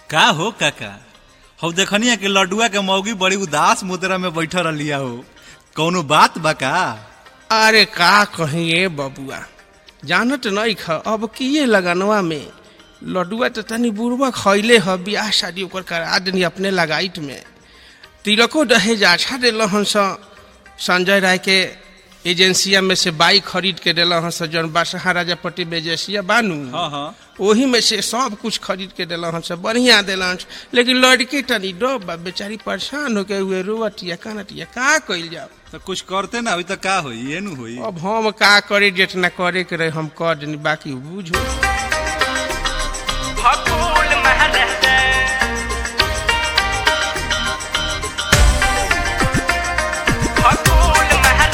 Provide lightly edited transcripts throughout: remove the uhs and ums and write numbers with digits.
का हो काका हो देखनिया के लड्डुआ के मौगी बड़ी उदास मुद्रा में बैठा रहिया हो कौनो बात बा का? अरे का कहिए बबुआ जानत नहीं ख अब किए लगनवा में लड्डुआ तो तनी बुढ़वा खैले ह बियाह शादी ओकर करा देनी अपने लगाइत में तिलको दहेज अच्छा दिल हंस संजय राय के एजेंसिया में से बाइक खरीद के दिल हंस जौन बासहा राजापट्टी में एजेंसिया बानू वही में से सब कुछ खरीद के दिल हंस बढ़िया दिल हंस लेकिन लड़की तनी डब बेचारी परेशान होके हुए रोवटिया कानटिया का कइल जाओ तो कुछ करते ना अभी तो का होई ये नु होई। अब हम का करे जितना करे के रहे हम कर देनी बाकी बुझो फकूल महल फकूल महल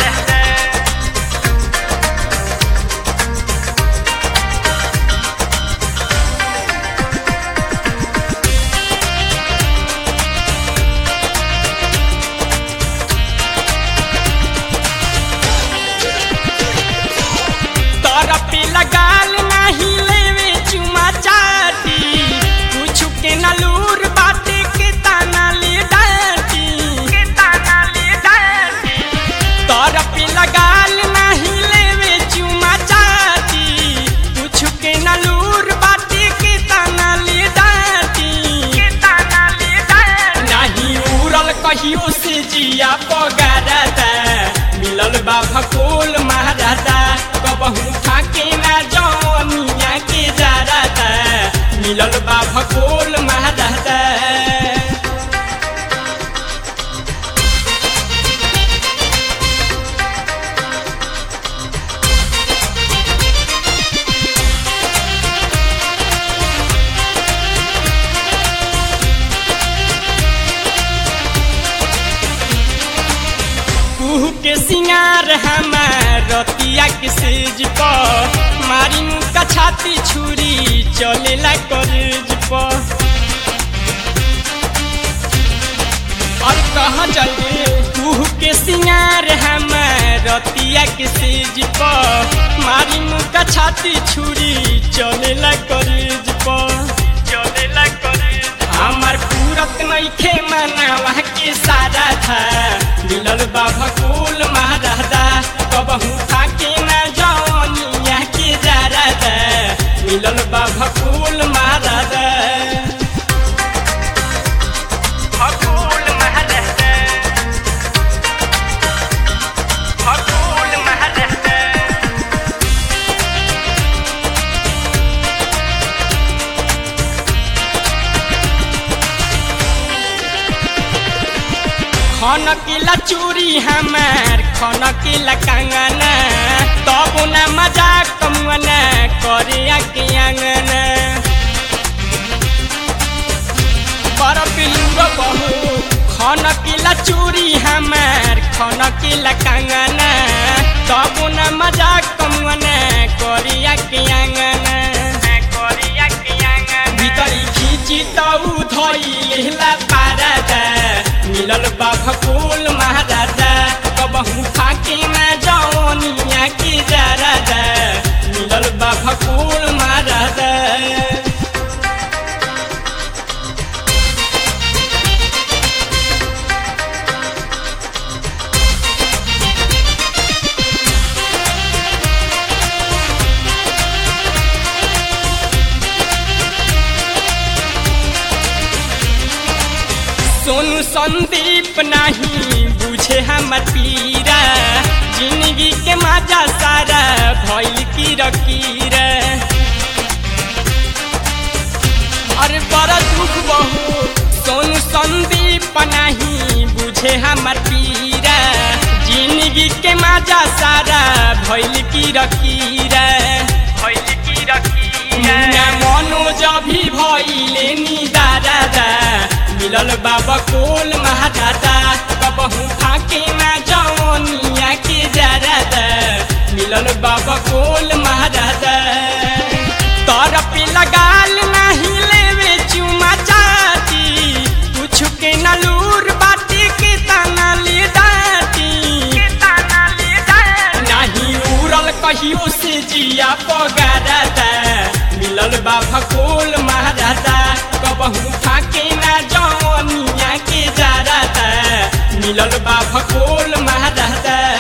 लगाल नहीं लेवे चुमा चाटी कुछ के नलूर बाटे के ताना ले डाटी तोरा पे लगाल नहीं लेवे चुमा चाटी कुछ के नलूर बाटे के ताना ले डाटी नहीं उड़ल कहियो से जिया पगारता मिलल बा फकूल महाराजा कबहू थाके ना जौनिया के जराता मिलल बा फकूल महाराजा के सिंगार हमार रतिया के सेज पर मारी मुका छाती छुरी चलेला कॉलेज पर और कहाँ जाइए तू के सिंगार हमार रतिया के सेज पर मारी मुका छाती छुरी चलेला कॉलेज पर हमार पूरत नइखे मनावा के सारा था मिलल बा फकूल महाराजा कबहू थाके ना जौनिया के जराता मिलल बा फकूल महाराजा फकूल महाराजा फकूल महाराजा खन किला चूरी हमार खन किला कंगना तब ना मजाक कमुना करे के अंगना पर पिलुर बहु खन किला चूरी हमार खन किला कंगना तब ना मजाक कमुना करे के अंगना भीतरी खींची तऊ धइला पारादा मिलल बा फकूल महाराजा कबहू थाके ना जौनिया के जरादा मिलल बा फकूल महाराजा सोनू संदीप नहीं बुझे हमर पीरा जिंदगी के मजा सारा भइल की रकीरा अरे बड़ा दुख बहु सोनू संदीप नहीं बुझे हमर पीरा जिंदगी के मजा सारा भइल की रकीरा मनोज भी भइले निदारादा मिलल बा फकूल महाराजा कबहू थाके ना जौनिया के जराता मिलल बा फकूल महाराजा तोरा पे लगाल नहीं लेवे चुमा चाटी कुछ के नलूर बाटे के ताना ले डाटी नहीं उड़ल कहियो से जिया पगारता मिलल बा फकूल महाराजा कबहू बाबा फूल महाराजा